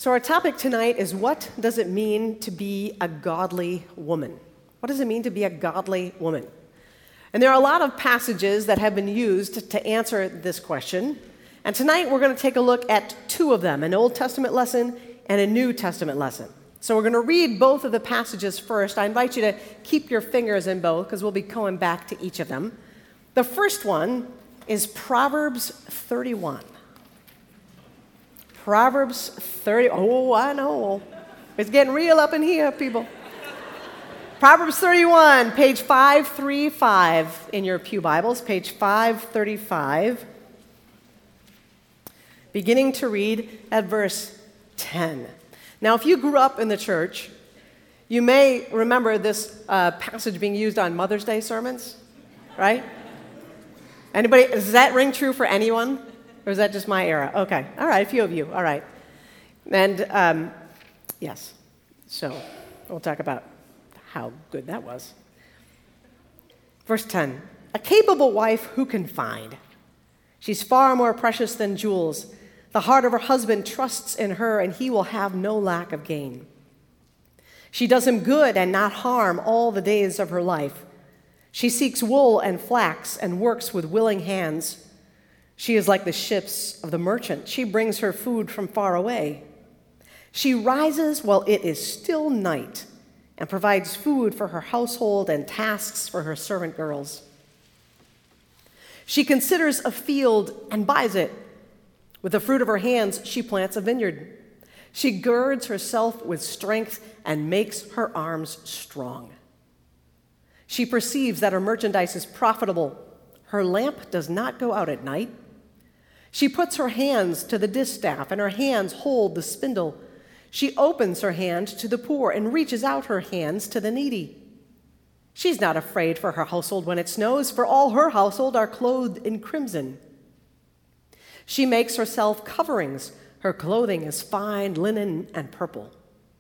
So our topic tonight is, what does it mean to be a godly woman? What does it mean to be a godly woman? And there are a lot of passages that have been used to answer this question. And tonight we're going to take a look at two of them, an Old Testament lesson and a New Testament lesson. So we're going to read both of the passages first. I invite you to keep your fingers in both because we'll be going back to each of them. The first one is Proverbs 31. Proverbs 30. Oh, I know. It's getting real up in here, people. Proverbs 31, page 535 in your pew Bibles, page 535. Beginning to read at verse 10. Now, if you grew up in the church, you may remember this passage being used on Mother's Day sermons, right? Anybody, does that ring true for anyone? Or is that just my era? Okay. All right, a few of you. All right. And yes, so we'll talk about how good that was. Verse 10, a capable wife who can find? She's far more precious than jewels. The heart of her husband trusts in her, and he will have no lack of gain. She does him good and not harm all the days of her life. She seeks wool and flax and works with willing hands. She is like the ships of the merchant. She brings her food from far away. She rises while it is still night and provides food for her household and tasks for her servant girls. She considers a field and buys it. With the fruit of her hands, she plants a vineyard. She girds herself with strength and makes her arms strong. She perceives that her merchandise is profitable. Her lamp does not go out at night. She puts her hands to the distaff, and her hands hold the spindle. She opens her hand to the poor and reaches out her hands to the needy. She's not afraid for her household when it snows, for all her household are clothed in crimson. She makes herself coverings. Her clothing is fine linen and purple.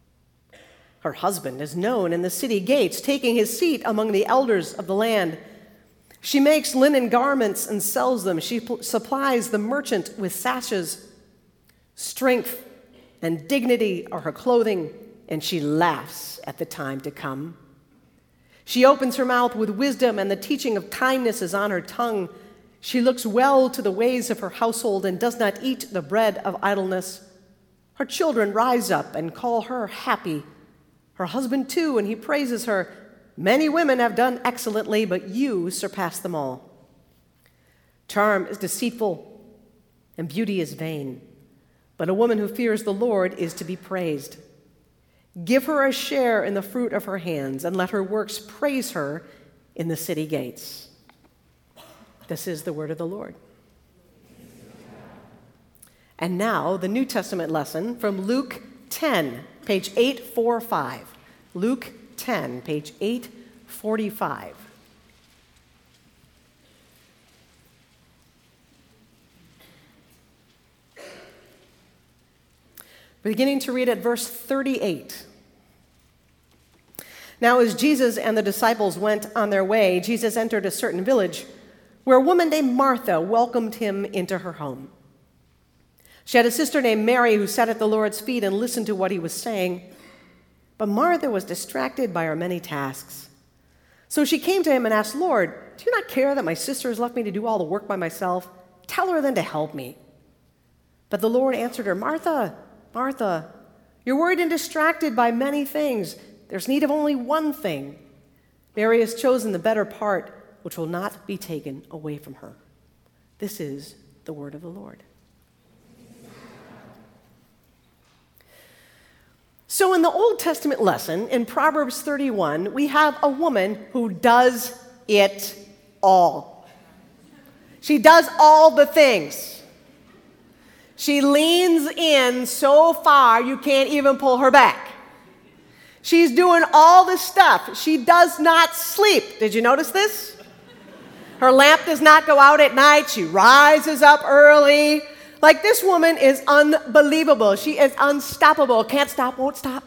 Her husband is known in the city gates, taking his seat among the elders of the land. She makes linen garments and sells them. She supplies the merchant with sashes. Strength and dignity are her clothing, and she laughs at the time to come. She opens her mouth with wisdom, and the teaching of kindness is on her tongue. She looks well to the ways of her household and does not eat the bread of idleness. Her children rise up and call her happy. Her husband too, and he praises her. Many women have done excellently, but you surpass them all. Charm is deceitful, and beauty is vain, but a woman who fears the Lord is to be praised. Give her a share in the fruit of her hands, and let her works praise her in the city gates. This is the word of the Lord. And now, the New Testament lesson from Luke 10, page 845. Luke 10, page 845. Beginning to read at verse 38. Now, as Jesus and the disciples went on their way, Jesus entered a certain village where a woman named Martha welcomed him into her home. She had a sister named Mary who sat at the Lord's feet and listened to what he was saying. But Martha was distracted by her many tasks. So she came to him and asked, Lord, do you not care that my sister has left me to do all the work by myself? Tell her then to help me. But the Lord answered her, Martha, Martha, you're worried and distracted by many things. There's need of only one thing. Mary has chosen the better part, which will not be taken away from her. This is the word of the Lord. So in the Old Testament lesson, in Proverbs 31, we have a woman who does it all. She does all the things. She leans in so far you can't even pull her back. She's doing all the stuff. She does not sleep. Did you notice this? Her lamp does not go out at night. She rises up early. Like, this woman is unbelievable. She is unstoppable. Can't stop, won't stop.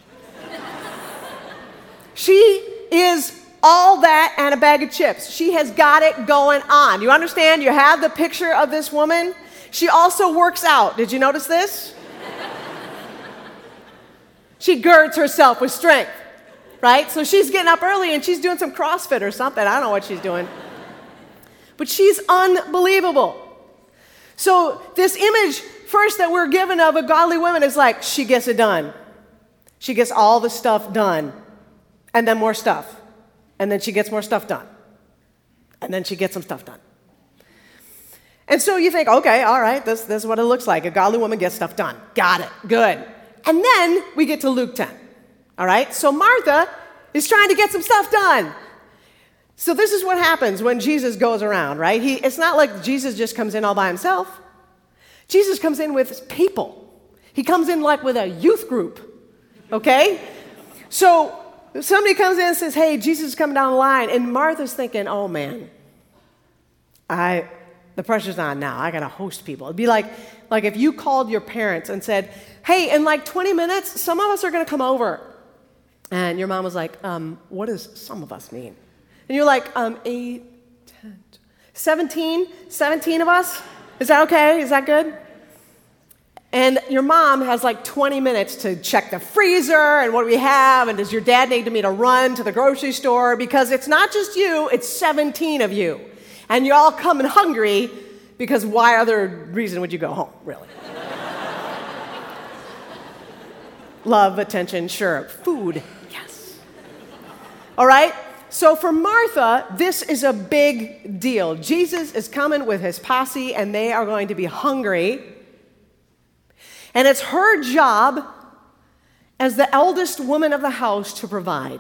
She is all that and a bag of chips. She has got it going on. You understand? You have the picture of this woman. She also works out. Did you notice this? She girds herself with strength, right? So she's getting up early and she's doing some CrossFit or something. I don't know what she's doing. But she's unbelievable. So this image first that we're given of a godly woman is like, she gets it done. She gets all the stuff done. And then more stuff. And then she gets more stuff done. And then she gets some stuff done. And so you think, okay, all right, this is what it looks like. A godly woman gets stuff done. Got it. Good. And then we get to Luke 10. All right? So Martha is trying to get some stuff done. So this is what happens when Jesus goes around, right? It's not like Jesus just comes in all by himself. Jesus comes in with people. He comes in like with a youth group, okay? So somebody comes in and says, hey, Jesus is coming down the line, and Martha's thinking, oh, man, the pressure's on now. I got to host people. It'd be like if you called your parents and said, hey, in like 20 minutes, some of us are going to come over. And your mom was like, what does some of us mean? And you're like, 8, 10, 17 of us? Is that okay? Is that good? And your mom has like 20 minutes to check the freezer and what do we have, and does your dad need me to run to the grocery store? Because it's not just you, it's 17 of you. And you're all coming hungry because why other reason would you go home, really? Love, attention, sure. Food, yes. All right? So for Martha, this is a big deal. Jesus is coming with his posse, and they are going to be hungry. And it's her job as the eldest woman of the house to provide.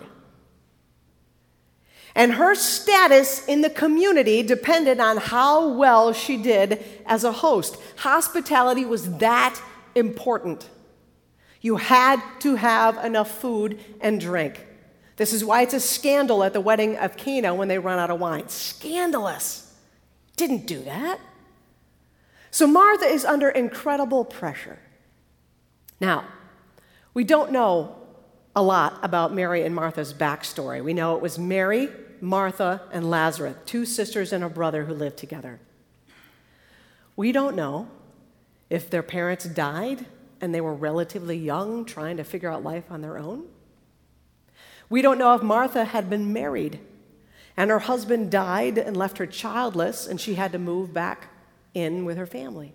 And her status in the community depended on how well she did as a host. Hospitality was that important. You had to have enough food and drink. This is why it's a scandal at the wedding of Cana when they run out of wine. Scandalous. Didn't do that. So Martha is under incredible pressure. Now, we don't know a lot about Mary and Martha's backstory. We know it was Mary, Martha, and Lazarus, 2 sisters and a brother who lived together. We don't know if their parents died and they were relatively young, trying to figure out life on their own. We don't know if Martha had been married and her husband died and left her childless and she had to move back in with her family.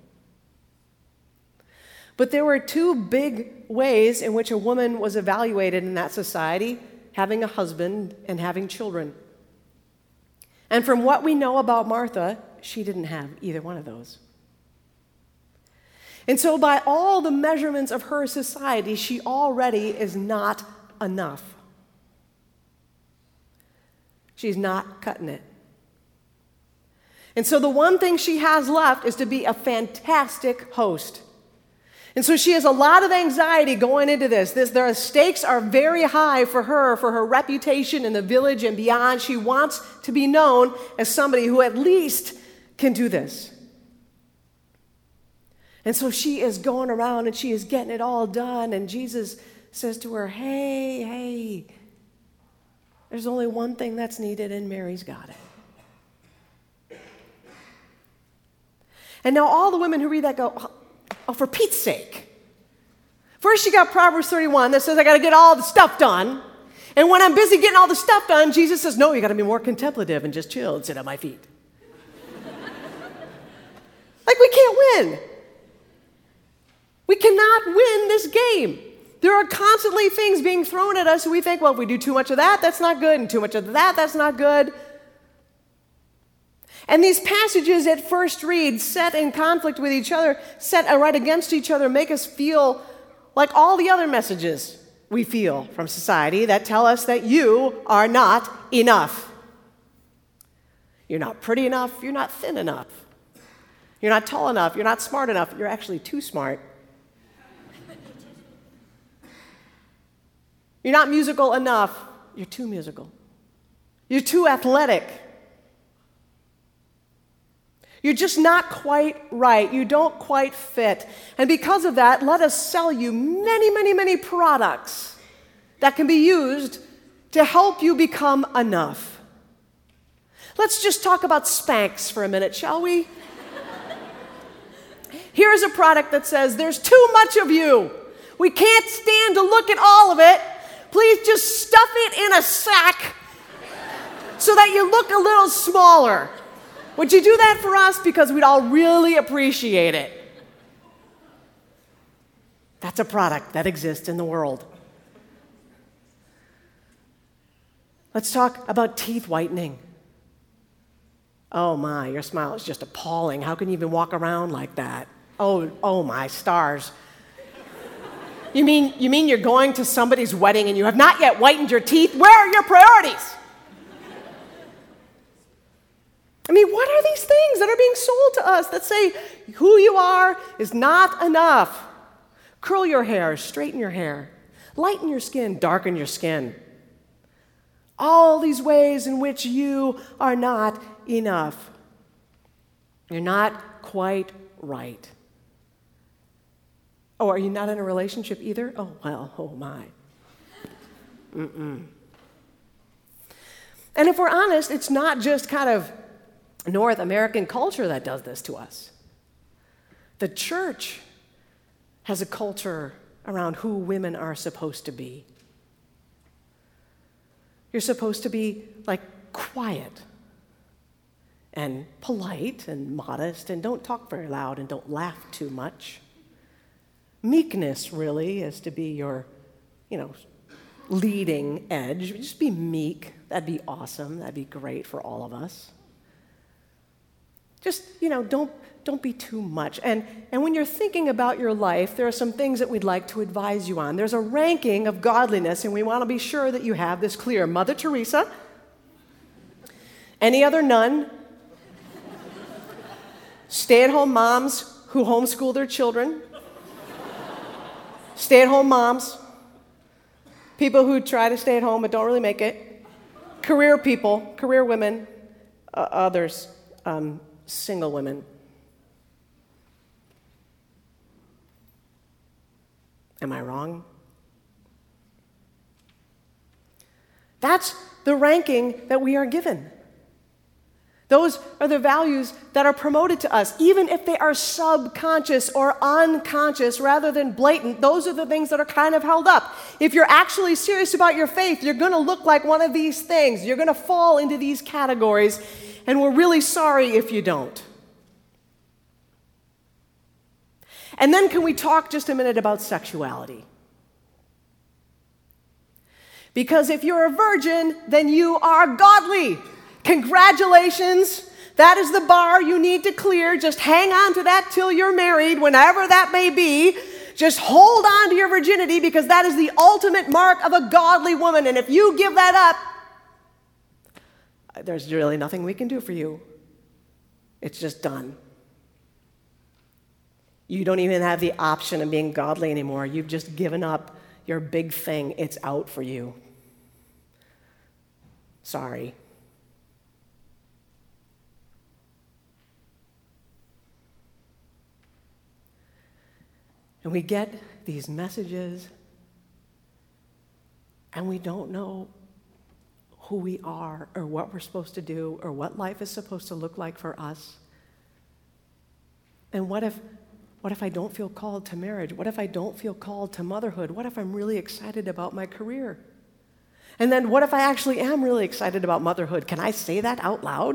But there were 2 big ways in which a woman was evaluated in that society, having a husband and having children. And from what we know about Martha, she didn't have either one of those. And so by all the measurements of her society, she already is not enough. She's not cutting it. And so the one thing she has left is to be a fantastic host. And so she has a lot of anxiety going into this. Their stakes are very high for her reputation in the village and beyond. She wants to be known as somebody who at least can do this. And so she is going around and she is getting it all done. And Jesus says to her, hey, there's only one thing that's needed and Mary's got it. And now all the women who read that go, oh, for Pete's sake. First, you got Proverbs 31 that says, I got to get all the stuff done. And when I'm busy getting all the stuff done, Jesus says, no, you got to be more contemplative and just chill and sit at my feet. Like, we can't win. We cannot win this game. There are constantly things being thrown at us, and we think, well, if we do too much of that, that's not good, and too much of that, that's not good. And these passages at first read, set in conflict with each other, set right against each other, make us feel like all the other messages we feel from society that tell us that you are not enough. You're not pretty enough, you're not thin enough. You're not tall enough, you're not smart enough, you're actually too smart. You're not musical enough, you're too musical. You're too athletic. You're just not quite right. You don't quite fit. And because of that, let us sell you many, many, many products that can be used to help you become enough. Let's just talk about Spanx for a minute, shall we? Here's a product that says, there's too much of you. We can't stand to look at all of it. Please just stuff it in a sack so that you look a little smaller. Would you do that for us? Because we'd all really appreciate it. That's a product that exists in the world. Let's talk about teeth whitening. Oh my, your smile is just appalling. How can you even walk around like that? Oh my stars. You mean you're going to somebody's wedding and you have not yet whitened your teeth? Where are your priorities? I mean, what are these things that are being sold to us that say who you are is not enough? Curl your hair, straighten your hair, lighten your skin, darken your skin. All these ways in which you are not enough. You're not quite right. Oh, are you not in a relationship either? Oh, well, oh my. And if we're honest, it's not just kind of North American culture that does this to us. The church has a culture around who women are supposed to be. You're supposed to be like quiet and polite and modest and don't talk very loud and don't laugh too much. Meekness really is to be your, leading edge. Just be meek. That'd be awesome. That'd be great for all of us. Just, don't be too much. And when you're thinking about your life, there are some things that we'd like to advise you on. There's a ranking of godliness, and we want to be sure that you have this clear. Mother Teresa, any other nun, stay-at-home moms who homeschool their children, stay-at-home moms, people who try to stay at home but don't really make it, career people, career women, others, single women. Am I wrong? That's the ranking that we are given. Those are the values that are promoted to us, even if they are subconscious or unconscious rather than blatant. Those are the things that are kind of held up. If you're actually serious about your faith, you're going to look like one of these things. You're going to fall into these categories, and we're really sorry if you don't. And then can we talk just a minute about sexuality? Because if you're a virgin, then you are godly. Congratulations. That is the bar you need to clear. Just hang on to that till you're married, whenever that may be. Just hold on to your virginity because that is the ultimate mark of a godly woman. And if you give that up, there's really nothing we can do for you. It's just done. You don't even have the option of being godly anymore. You've just given up your big thing. It's out for you. Sorry. And we get these messages, and we don't know who we are or what we're supposed to do or what life is supposed to look like for us. And what if I don't feel called to marriage? What if I don't feel called to motherhood? What if I'm really excited about my career? And then what if I actually am really excited about motherhood? Can I say that out loud?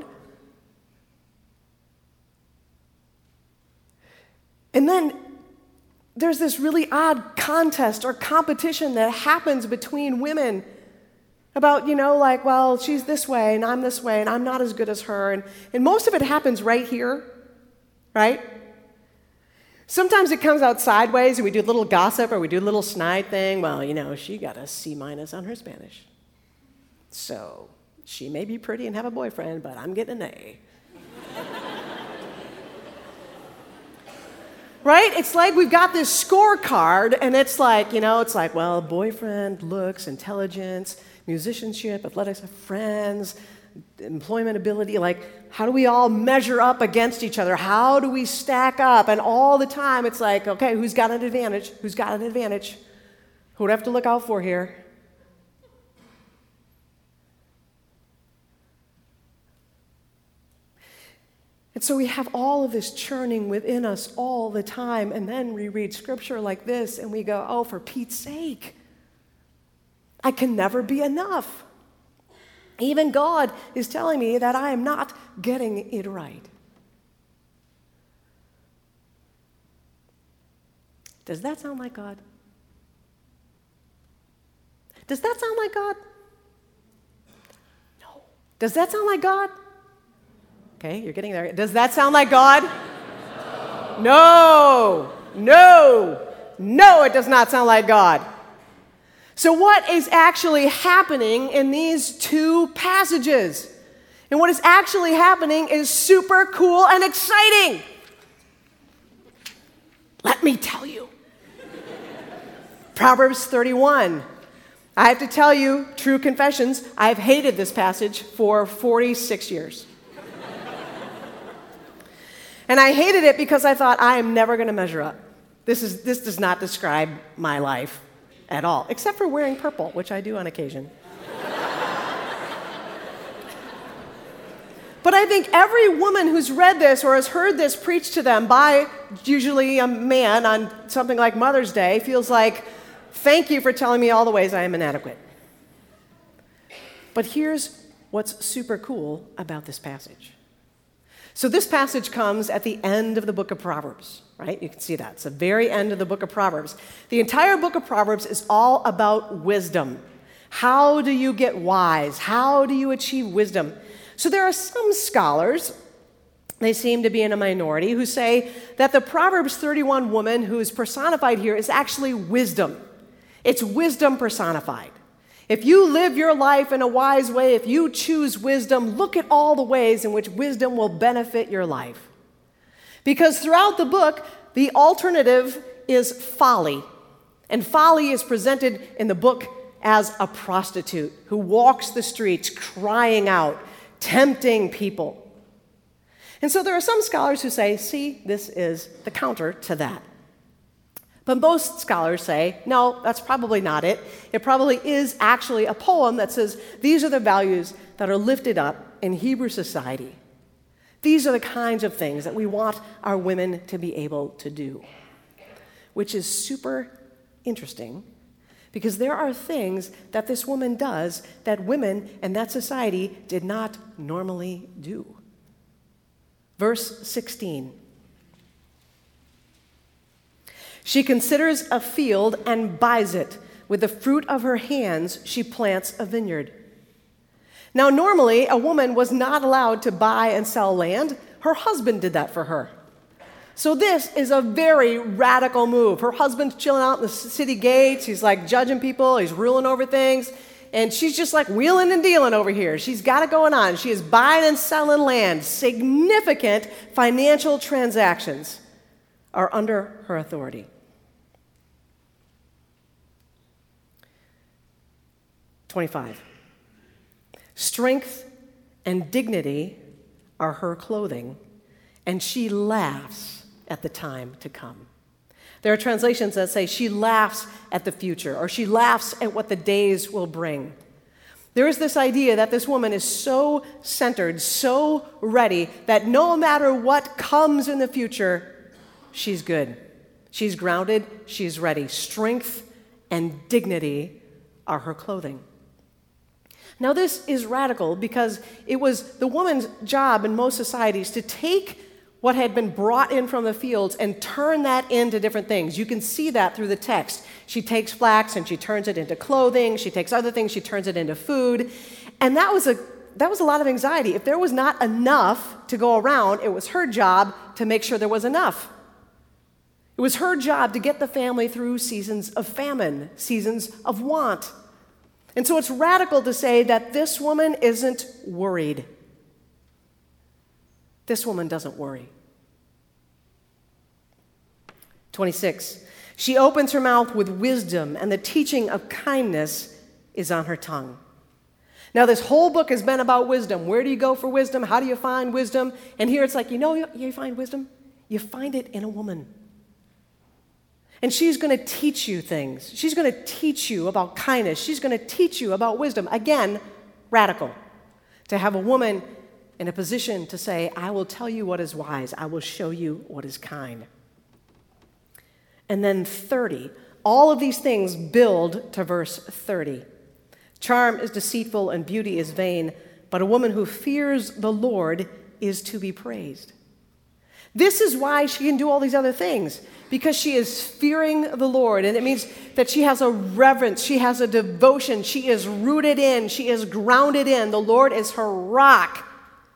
And then there's this really odd contest or competition that happens between women about, well, she's this way and I'm this way and I'm not as good as her. And most of it happens right here, right? Sometimes it comes out sideways and we do a little gossip or we do a little snide thing. Well, she got a C- on her Spanish. So she may be pretty and have a boyfriend, but I'm getting an A. Right? It's like we've got this scorecard, and it's like, well, boyfriend, looks, intelligence, musicianship, athletics, friends, employment ability. Like, how do we all measure up against each other? How do we stack up? And all the time, it's like, okay, who's got an advantage? Who's got an advantage? Who do I have to look out for here? And so we have all of this churning within us all the time, and then we read scripture like this and we go, oh, for Pete's sake, I can never be enough. Even God is telling me that I am not getting it right. Does that sound like God? Does that sound like God? No. Does that sound like God? Okay, you're getting there. Does that sound like God? No. No. No, it does not sound like God. So what is actually happening in these two passages? And what is actually happening is super cool and exciting. Let me tell you. Proverbs 31. I have to tell you, true confessions, I've hated this passage for 46 years. And I hated it because I thought, I am never going to measure up. This does not describe my life at all, except for wearing purple, which I do on occasion. But I think every woman who's read this or has heard this preached to them by usually a man on something like Mother's Day feels like, thank you for telling me all the ways I am inadequate. But here's what's super cool about this passage. So this passage comes at the end of the book of Proverbs, right? You can see that. It's the very end of the book of Proverbs. The entire book of Proverbs is all about wisdom. How do you get wise? How do you achieve wisdom? So there are some scholars, they seem to be in a minority, who say that the Proverbs 31 woman who is personified here is actually wisdom. It's wisdom personified. If you live your life in a wise way, if you choose wisdom, look at all the ways in which wisdom will benefit your life. Because throughout the book, the alternative is folly. And folly is presented in the book as a prostitute who walks the streets crying out, tempting people. And so there are some scholars who say, see, this is the counter to that. But most scholars say, no, that's probably not it. It probably is actually a poem that says, these are the values that are lifted up in Hebrew society. These are the kinds of things that we want our women to be able to do, which is super interesting because there are things that this woman does that women in that society did not normally do. Verse 16. She considers a field and buys it. With the fruit of her hands, she plants a vineyard. Now, normally, a woman was not allowed to buy and sell land. Her husband did that for her. So this is a very radical move. Her husband's chilling out in the city gates. He's like judging people. He's ruling over things. And she's just like wheeling and dealing over here. She's got it going on. She is buying and selling land. Significant financial transactions are under her authority. 25. Strength and dignity are her clothing, and she laughs at the time to come. There are translations that say she laughs at the future, or she laughs at what the days will bring. There is this idea that this woman is so centered, so ready, that no matter what comes in the future, she's good. She's grounded, she's ready. Strength and dignity are her clothing. Now, this is radical because it was the woman's job in most societies to take what had been brought in from the fields and turn that into different things. You can see that through the text. She takes flax and she turns it into clothing. She takes other things, she turns it into food. And that was a lot of anxiety. If there was not enough to go around, it was her job to make sure there was enough. It was her job to get the family through seasons of famine, seasons of want. And so it's radical to say that this woman isn't worried. This woman doesn't worry. 26. She opens her mouth with wisdom, and the teaching of kindness is on her tongue. Now, this whole book has been about wisdom. Where do you go for wisdom? How do you find wisdom? And here it's like, you find wisdom? You find it in a woman. And she's going to teach you things. She's going to teach you about kindness. She's going to teach you about wisdom. Again, radical. To have a woman in a position to say, I will tell you what is wise. I will show you what is kind. And then 30. All of these things build to verse 30. Charm is deceitful and beauty is vain, but a woman who fears the Lord is to be praised. This is why she can do all these other things, because she is fearing the Lord. And it means that she has a reverence, she has a devotion, she is rooted in, she is grounded in. The Lord is her rock.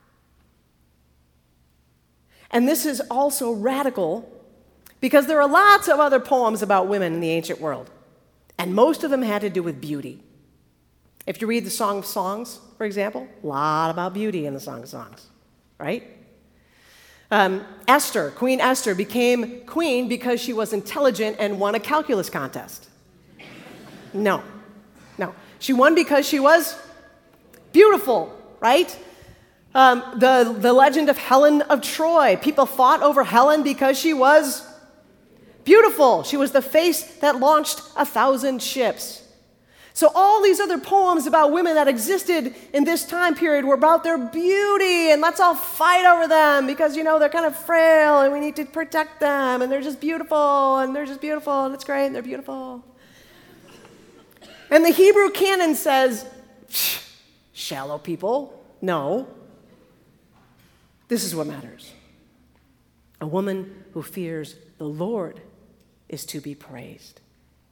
And this is also radical because there are lots of other poems about women in the ancient world, and most of them had to do with beauty. If you read the Song of Songs, for example, a lot about beauty in the Song of Songs, right? Esther, Queen Esther, became queen because she was intelligent and won a calculus contest. No. She won because she was beautiful, right? The legend of Helen of Troy. People fought over Helen because she was beautiful. She was the face that launched 1,000 ships. So all these other poems about women that existed in this time period were about their beauty, and let's all fight over them because, they're kind of frail and we need to protect them, and they're just beautiful, and it's great, and they're beautiful. And the Hebrew canon says, shallow people, no. This is what matters. A woman who fears the Lord is to be praised.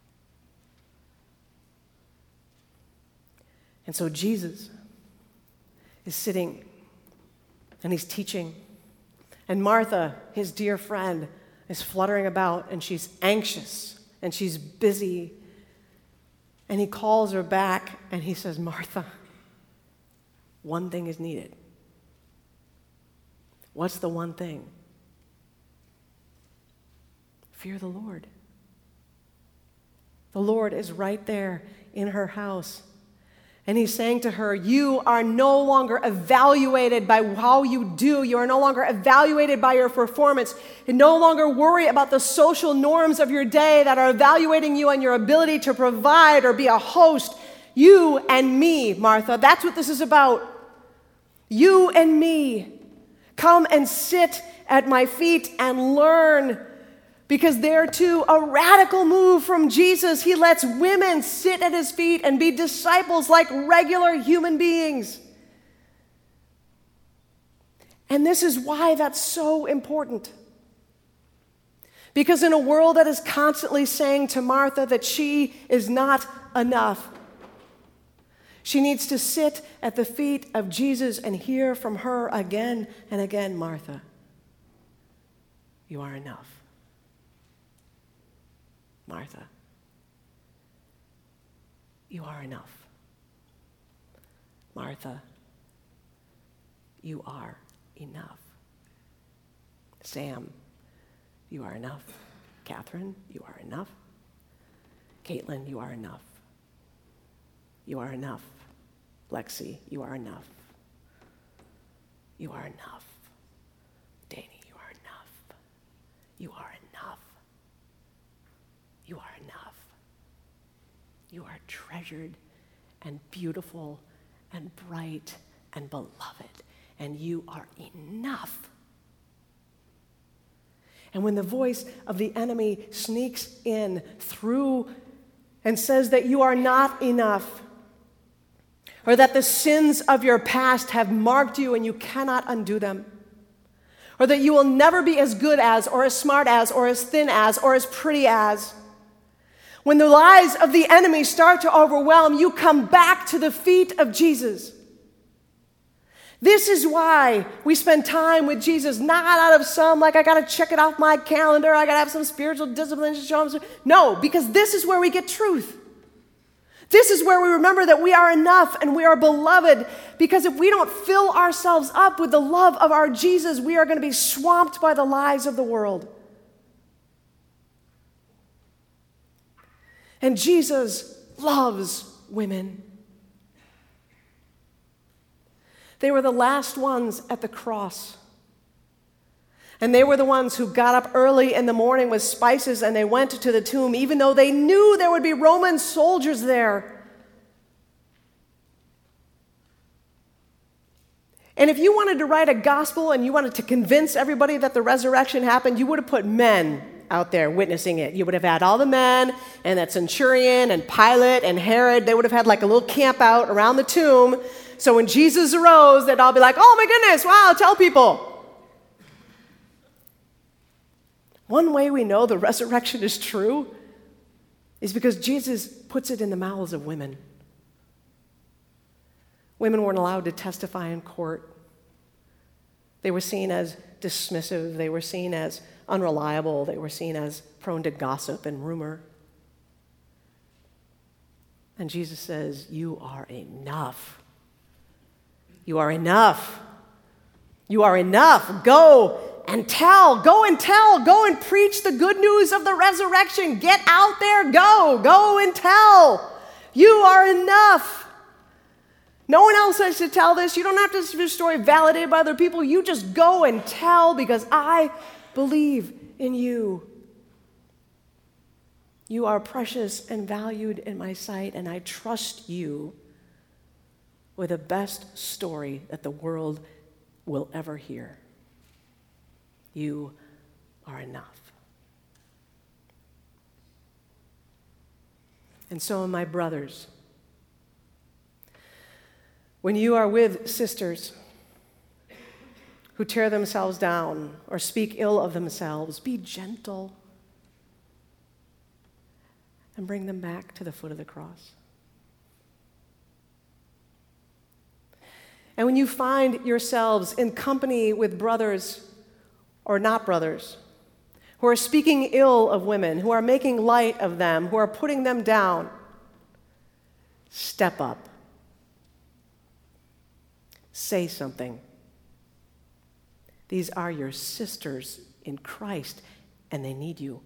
And so Jesus is sitting and he's teaching. And Martha, his dear friend, is fluttering about and she's anxious and she's busy. And he calls her back and he says, Martha, one thing is needed. What's the one thing? Fear the Lord. The Lord is right there in her house. And he's saying to her, you are no longer evaluated by how you do. You are no longer evaluated by your performance. And no longer worry about the social norms of your day that are evaluating you on your ability to provide or be a host. You and me, Martha, that's what this is about. You and me. Come and sit at my feet and learn. Because they're too a radical move from Jesus. He lets women sit at his feet and be disciples like regular human beings. And this is why that's so important. Because in a world that is constantly saying to Martha that she is not enough, she needs to sit at the feet of Jesus and hear from her again and again, Martha, you are enough. Martha, you are enough. Martha, you are enough. Sam, you are enough. Catherine, you are enough. Caitlin, you are enough. You are enough. Lexi, you are enough. You are enough. Danny, you are enough. You are enough. You are enough. You are treasured and beautiful and bright and beloved, and you are enough. And when the voice of the enemy sneaks in through and says that you are not enough, or that the sins of your past have marked you and you cannot undo them, or that you will never be as good as, or as smart as, or as thin as, or as pretty as, when the lies of the enemy start to overwhelm, you come back to the feet of Jesus. This is why we spend time with Jesus, not out of some, I got to check it off my calendar, I got to have some spiritual discipline to show him. No, because this is where we get truth. This is where we remember that we are enough and we are beloved, because if we don't fill ourselves up with the love of our Jesus, we are going to be swamped by the lies of the world. And Jesus loves women. They were the last ones at the cross. And they were the ones who got up early in the morning with spices and they went to the tomb, even though they knew there would be Roman soldiers there. And if you wanted to write a gospel and you wanted to convince everybody that the resurrection happened, you would have put men out there witnessing it. You would have had all the men and that centurion and Pilate and Herod. They would have had like a little camp out around the tomb. So when Jesus arose, they'd all be like, oh my goodness, wow, tell people. One way we know the resurrection is true is because Jesus puts it in the mouths of women. Women weren't allowed to testify in court. They were seen as dismissive. They were seen as unreliable. They were seen as prone to gossip and rumor. And Jesus says, you are enough. You are enough. You are enough. Go and tell. Go and tell. Go and preach the good news of the resurrection. Get out there. Go and tell. You are enough. No one else has to tell this. You don't have to have your story validated by other people. You just go and tell because I believe in you. You are precious and valued in my sight, and I trust you with the best story that the world will ever hear. You are enough. And so, my brothers, when you are with sisters who tear themselves down or speak ill of themselves, be gentle and bring them back to the foot of the cross. And when you find yourselves in company with brothers or not brothers who are speaking ill of women, who are making light of them, who are putting them down, step up. Say something. These are your sisters in Christ, and they need you.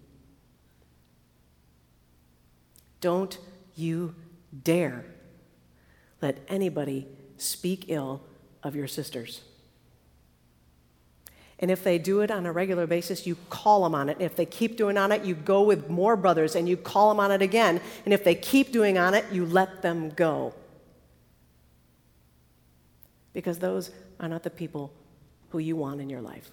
Don't you dare let anybody speak ill of your sisters. And if they do it on a regular basis, you call them on it. If they keep doing on it, you go with more brothers and you call them on it again. And if they keep doing on it, you let them go. Because those are not the people who you want in your life.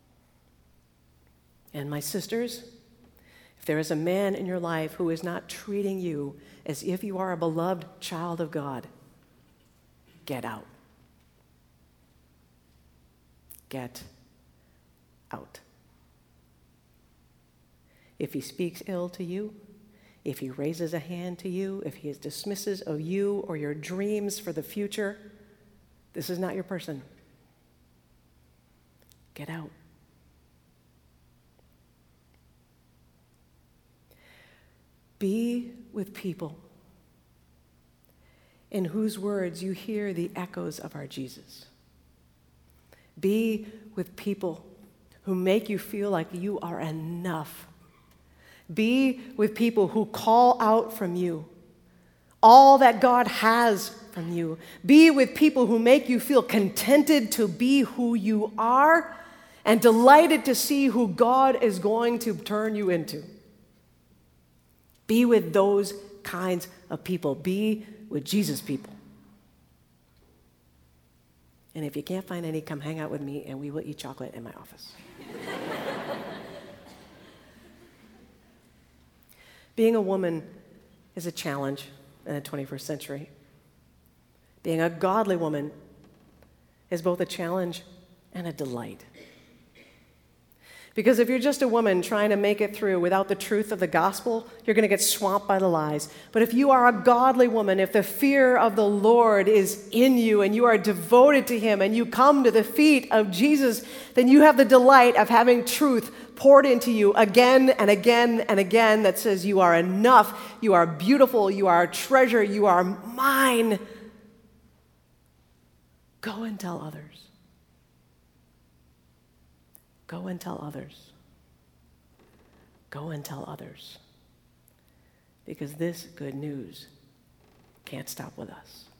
And my sisters, if there is a man in your life who is not treating you as if you are a beloved child of God, get out. Get out. If he speaks ill to you, if he raises a hand to you, if he is dismissive of you or your dreams for the future, this is not your person. Get out. Be with people in whose words you hear the echoes of our Jesus. Be with people who make you feel like you are enough. Be with people who call out from you all that God has from you. Be with people who make you feel contented to be who you are and delighted to see who God is going to turn you into. Be with those kinds of people. Be with Jesus' people. And if you can't find any, come hang out with me and we will eat chocolate in my office. Being a woman is a challenge in the 21st century. Being a godly woman is both a challenge and a delight. Because if you're just a woman trying to make it through without the truth of the gospel, you're going to get swamped by the lies. But if you are a godly woman, if the fear of the Lord is in you and you are devoted to him and you come to the feet of Jesus, then you have the delight of having truth poured into you again and again and again that says you are enough, you are beautiful, you are a treasure, you are mine. Go and tell others. Go and tell others. Go and tell others. Because this good news can't stop with us.